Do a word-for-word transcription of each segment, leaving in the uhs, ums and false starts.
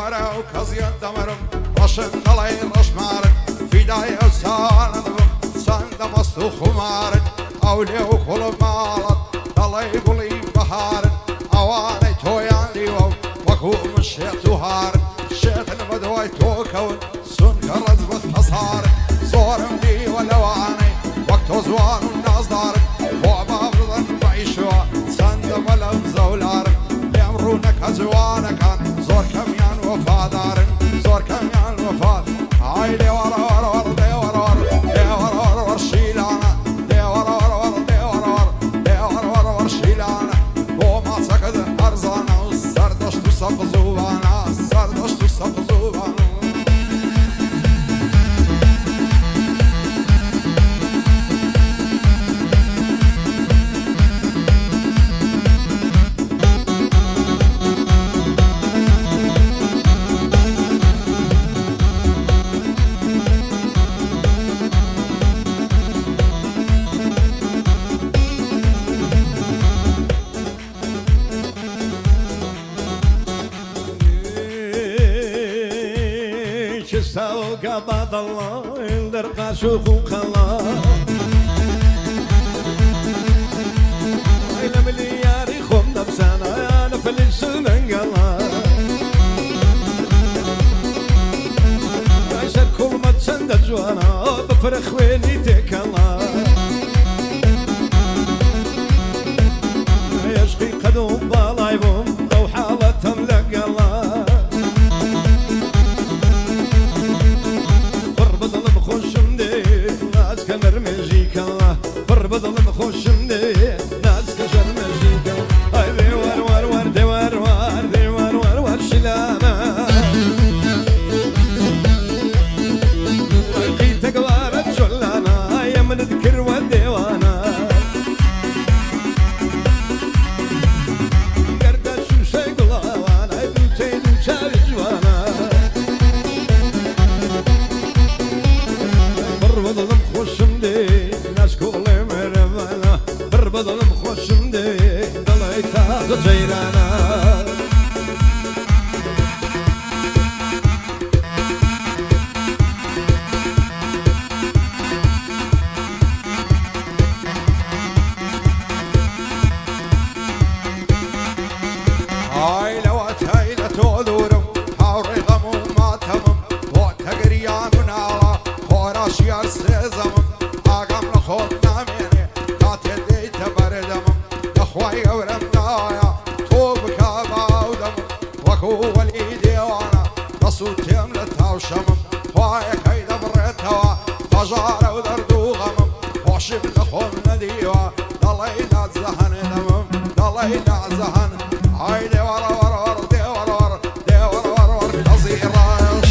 ورا وكزيان دمرم رشن خلاي رشمارن فداي وساندم سند مستو خمارن أولي وكل مالت ضلي قلي بهارن أواني تويان ليو وكو مشيت وهارن شيت المدوي توكون سن كرز بتحصارن زورم دي ولواني وقت زوان الناس دارن وعبا برضن بعيشوا سند ملم زولارن يمرونك هزوانا كان زور كميان وفادارن زور كميان وفاد عايلي ورا ورا ورا دي ورا ورا دي ورا ورا ورا شيلانا دي ورا ورا ورا دي ورا ورا دي ورا ورا ورا شيلانا وما سكت أرزانا والسردش تصف زوانا السردش تصف زوانا سوق بعض الله يلدر شوخ وخلا إلى مليار يخم نفسنا يا نفلس ننقلا عشر كل ما تسند جوانا بفرخ ويني تكلا يشقي قدوم بالايبوم أو حالتهم لقلا بدل مخوش مدي ناس كشر مجيكا هاي دي ور ور ور دي ور ور دي ور ور ور شلانا لقيتك وارد شلانا يا من ذكر والديوانا قردة شو شي قلاوانا دوتي دوتا جوانا بر بدل مخوش مدي ناس كولي بدل مخوشم دي دليتا جيرانا هاي لو اتاينا تودورم حوري غمو ما تمم وقت قريان ونالا خوراش يار سيزمم اقام لخوت ناميني أخوي ورمنايا توبك باودم وكو والإيديوانا رسول تملتها وشمم خوايا كيدا بريتها فجارة ودردو غمم وشبت خون ديوا ضلينا زهن دمم ضلينا زهن هايدي ورا ورا ورا دي ورا ورا دي ورا ورا ورا قصي رايش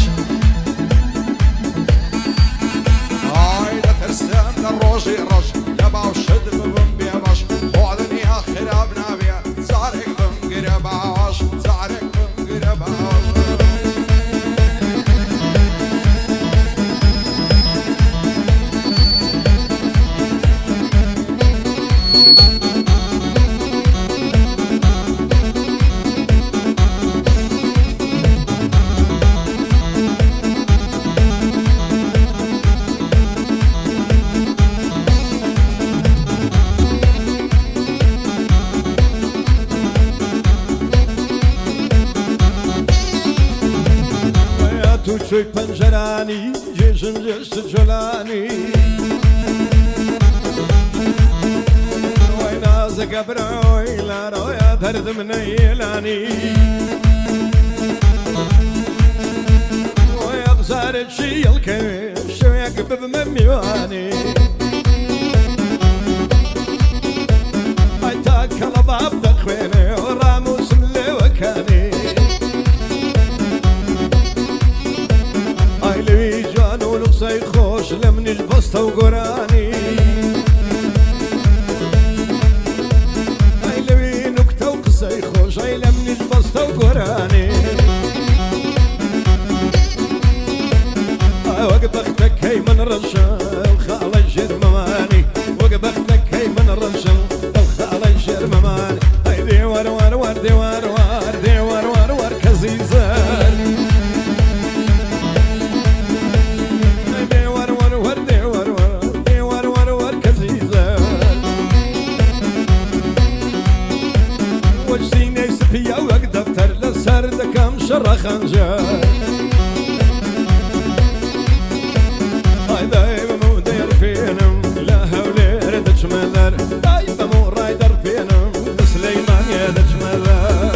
هايدا ترسم للروجي رش يبا وشد ببنبي باش خرابنا بيا زارك بمقر باش زارك بمقر باش توی پنجرانی جشن جشن جلانی وای نازک برای لارا یا درد من یلانی وای ابزار شیل که شویک ببمیوانی ای تا کلا باب دخوینه و راموس ملوکانی لوي جانو لقصي خوش لمن البسطة وقراني اي لوي نكتة وقصي خوش اي لمن البسطة وقراني وقبختك هي من رشا الخالة الجرماني وقبختك هي من رشا الخالة الجرماني اي دي ور ور ور دي ور ور دي ور ور ور كزيزان شر خنجر هاي دايما مدير فينم لا هولي ردش مدر دايما مو رايدر فينم سليمان يدش مدر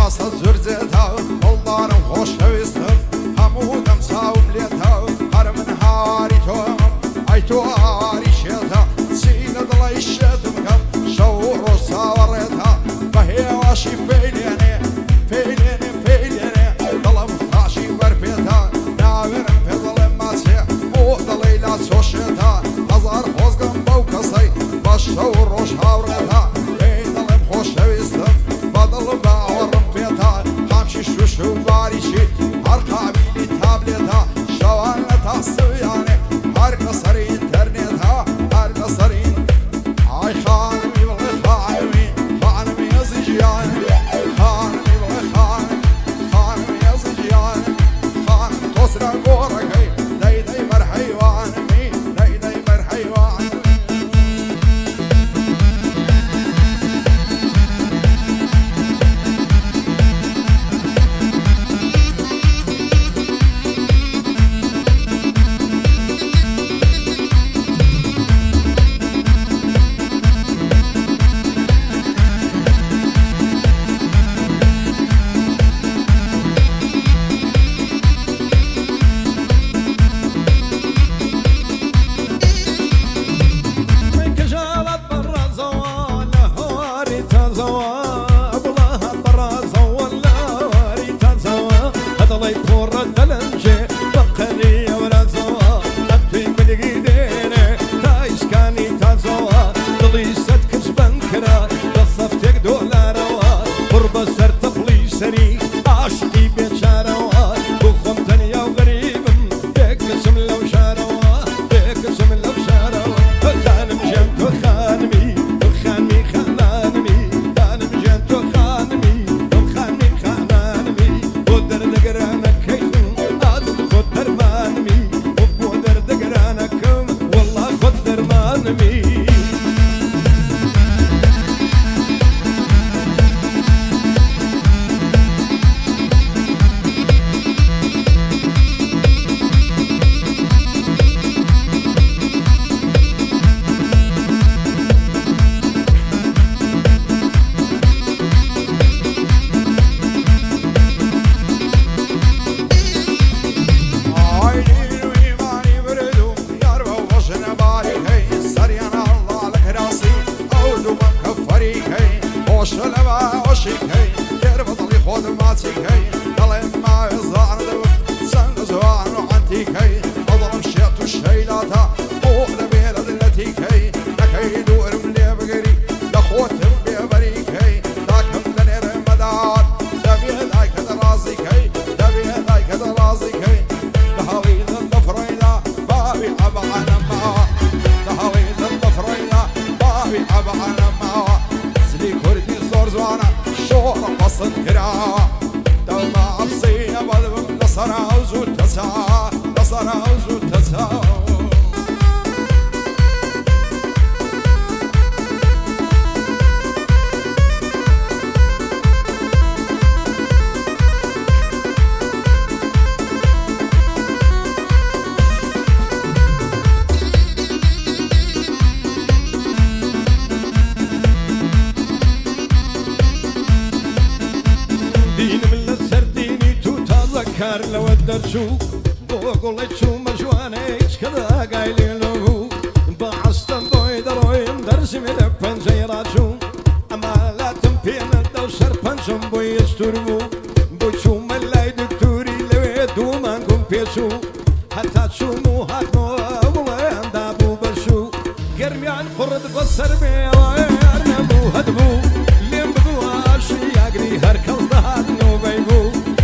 ماسە زورجێتە هەڵدارم خۆشەویستم هەموو دەم چاوم لێتە هەر من هاواری تۆم ئەی تۆ هاواری شێتە چی لە دڵی شێتم کەم شەو و ڕۆژ چاوەڕێتە بە هێواشی فەیلێنێ فەیلێنێ فەیلێنێ دڵم خاشی بەرپێتە ناوێرم پێ دڵێم ماچێ بۆ دڵی لا چۆشێتە هەزار خۆزگەم بەو کەسەی بە شەو و ڕۆژ هاوڕێتە پێی دڵێم خۆشەویستم بە دڵ باوەڕم پێتە خامشی شوش و باریشی هەر قابیلی تابلێتە شەوان لە تاسویانێ هەر لەسەری ئینتەرنێتە هەر لەسەری ئای خانمی بڵێ خانمی خانمی هەزی ژیانم خانمی بڵێ خانم خانمی هەزی ژیانم خانم تۆسرە گۆڕەکەی دەی دەی بەرحەیوانمی دەی دەی بەرحەیوانم کار لەوە دەرچوو بۆ گوڵی چوومە جوانەیەک کەدا گایلێ لەبوو بە عەستەم بۆی دەڕۆیم دەرزمێ لە پەنجەی ڕاچوو ئەما لاتم پێنەدە و سەر پەنجەم بۆی ئەستور بوو بۆ چوومە لای دکتوری لەوێ دوو مانگم پێچوو هەتا چووم و هاتمەوە بڵێیاندا بوو بەشوو گەرمیان قوڕت بەسەر بێوە یار نەبوو هەتبوو لێم ببووە ئاشی یاگری هەر کەس دەهاتنەوەی بوو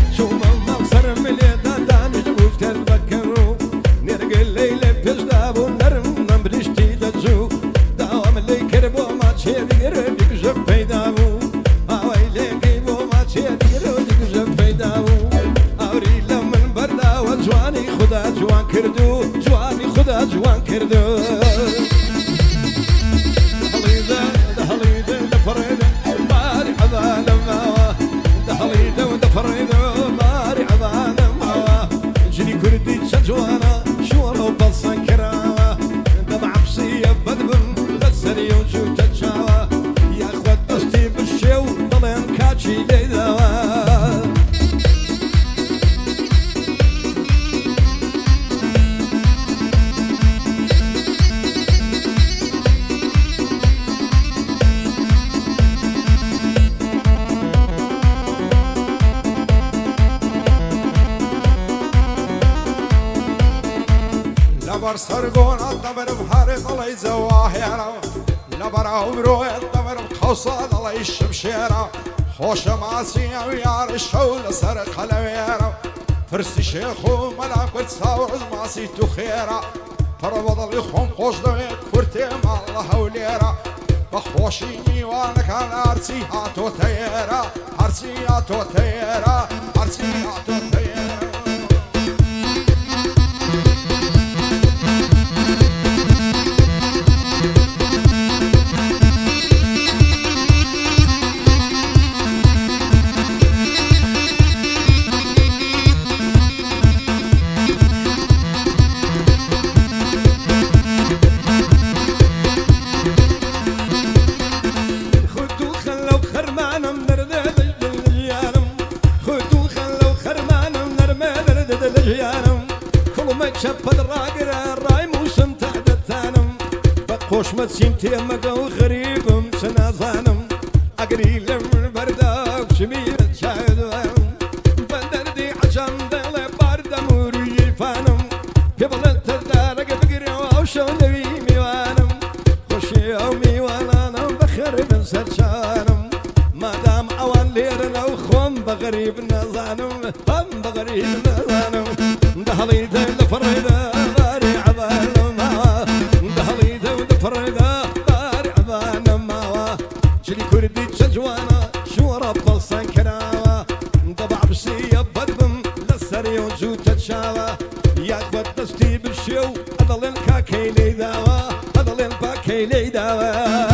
جوان کردو جوانی خدا جوان کردو دهڵیدە دەهڵیدە دەپەڕێدە ماری حەزانە ماوە دەهڵیدە و دەپەڕێدە ماری حەزانە ماوە ژنی کوردی چە جوانە شوڕە و بەڵسان کراوە دەبە عەبسیە بەدبم لەسەری و جووتە چاوە یاخوەت دەستی بشێ و دەڵێن کاچی لێداوە لبر سرقون الدبر بهرب الله زواهيرا لبر عمرو الدبر بخوصة الله الشمشيرا خوش ماسي ويار الشول سر قلويرا فرسي شيخ وملعب قد صاور ماسي تخيرا فربض اللي خون خوش دويت كورتي مع الله وليرا بخوشيني وانا كان عرسي هاتو تيرا عرسي هاتو تيرا عرسي هاتو تيرا شبد الراقرة الراي موسم تحت الثانم بقوش متسين تيمك وغريب مسنا ظانم أقريل من برداك شميل شاهد وانم بندردي عشان دلي باردة موري فانم قبل التدارك بقري وعوشو نبي ميوانم خوشي يومي وانا بخر من سرشانم مادام اوان ليرنا وخوان بغريب نظانم هم بغريب نظانم دهلي ذا فريدة باري عبان ما دهلي ذا فريدة باري عبان ما شلي كردي تشجوانا شو رب السنكراوة طبع بسية بدبم لسري وجو تتشاوة ياك بدستي بالشيو أضل الكاكي لي داوة أضل الباكي لي داوة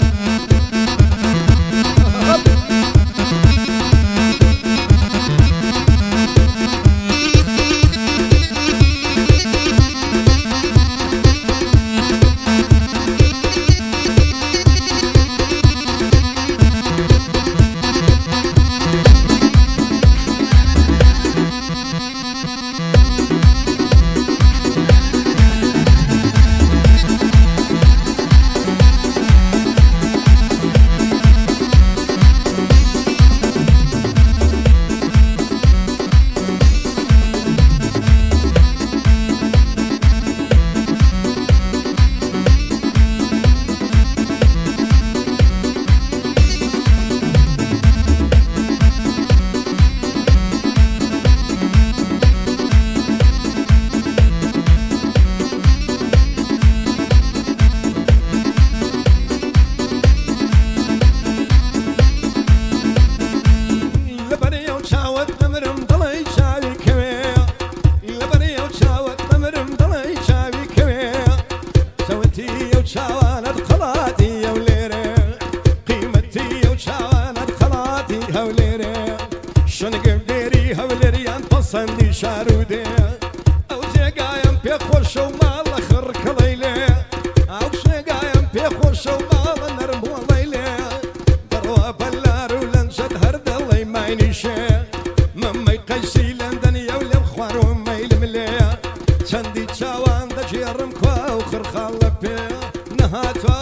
صندي شارودي او زقايم بيخوش ومال خرك ليلي او زقايم بيخوش ومال نرمو ليلي دروا بلار ولنشد هرد الله ما ينشي مما يقيسي لندن يولي بخوار وما يلملي صندي تشاوان دجيرم كوا وخر خالبي نهاتوا